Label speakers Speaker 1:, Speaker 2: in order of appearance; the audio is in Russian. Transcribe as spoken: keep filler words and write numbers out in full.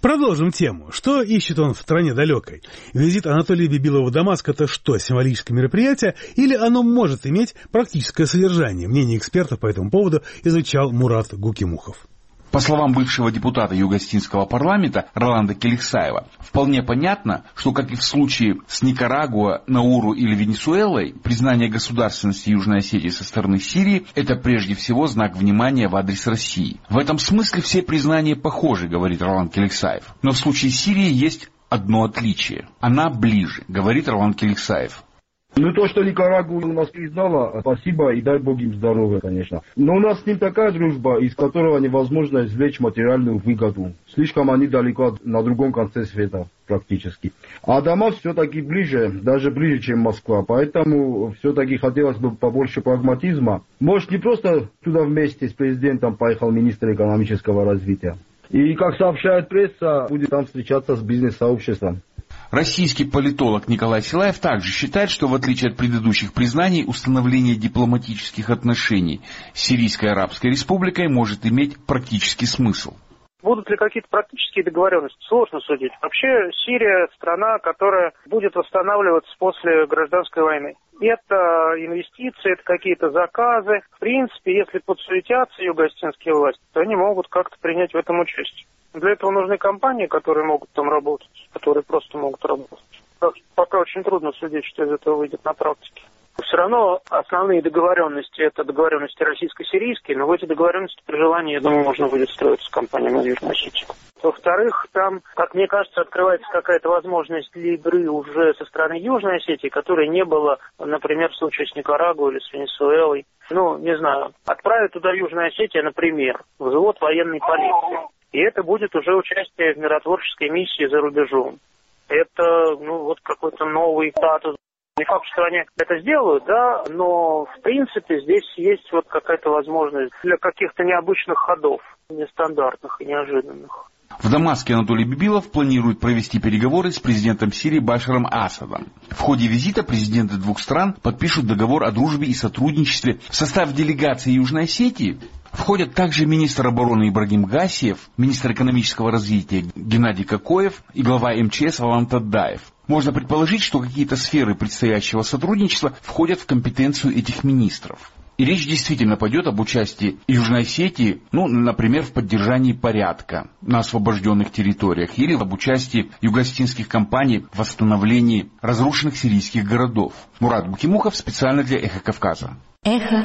Speaker 1: Продолжим тему. Что ищет он в стране далекой? Визит Анатолия Бибилова в Дамаск – это что, символическое мероприятие? Или оно может иметь практическое содержание? Мнение экспертов по этому поводу изучал Мурат Гукимухов.
Speaker 2: По словам бывшего депутата Юго-Осетинского парламента Роланда Келексаева, вполне понятно, что, как и в случае с Никарагуа, Науру или Венесуэлой, признание государственности Южной Осетии со стороны Сирии – это прежде всего знак внимания в адрес России. В этом смысле все признания похожи, говорит Роланд Келексаев. Но в случае Сирии есть одно отличие. Она ближе, говорит Роланд Келексаев.
Speaker 3: Ну, то, что Никарагуа у нас признала, спасибо и дай Бог им здоровья, конечно. Но у нас с ним такая дружба, из которого невозможно извлечь материальную выгоду. Слишком они далеко на другом конце света практически. А Дамаск все-таки ближе, даже ближе, чем Москва. Поэтому все-таки хотелось бы побольше прагматизма. Может, не просто туда вместе с президентом поехал министр экономического развития. И, как сообщает пресса, будет там встречаться с бизнес-сообществом.
Speaker 2: Российский политолог Николай Силаев также считает, что в отличие от предыдущих признаний, установление дипломатических отношений с Сирийской Арабской Республикой может иметь практический смысл.
Speaker 4: Будут ли какие-то практические договоренности? Сложно судить. Вообще Сирия страна, которая будет восстанавливаться после гражданской войны. Это инвестиции, это какие-то заказы. В принципе, если подсуетятся юго-осетинские власти, то они могут как-то принять в этом участие. Для этого нужны компании, которые могут там работать, которые просто могут работать. Пока очень трудно судить, что из этого выйдет на практике. Все равно основные договоренности – это договоренности российско-сирийские, но в эти договоренности при желании, я думаю, можно будет строить с компанией на Южной Осетии. Во-вторых, там, как мне кажется, открывается какая-то возможность для игры уже со стороны Южной Осетии, которой не было, например, в случае с Никарагуа или с Венесуэлой. Ну, не знаю, отправить туда Южную Осетию, например, взвод военной полиции. И это будет уже участие в миротворческой миссии за рубежом. Это, ну, вот какой-то новый статус. Не факт, что они это сделают, да, но, в принципе, здесь есть вот какая-то возможность для каких-то необычных ходов, нестандартных и неожиданных.
Speaker 2: В Дамаске Анатолий Бибилов планирует провести переговоры с президентом Сирии Башаром Асадом. В ходе визита президенты двух стран подпишут договор о дружбе и сотрудничестве. В состав делегации Южной Осетии входят также министр обороны Ибрагим Гасиев, министр экономического развития Геннадий Кокоев и глава эм че эс Валан Таддаев. Можно предположить, что какие-то сферы предстоящего сотрудничества входят в компетенцию этих министров. И речь действительно пойдет об участии Южной Осетии, ну, например, в поддержании порядка на освобожденных территориях или об участии юго-осетинских компаний в восстановлении разрушенных сирийских городов. Мурат Гукимухов специально для «Эхо Кавказа». Эхо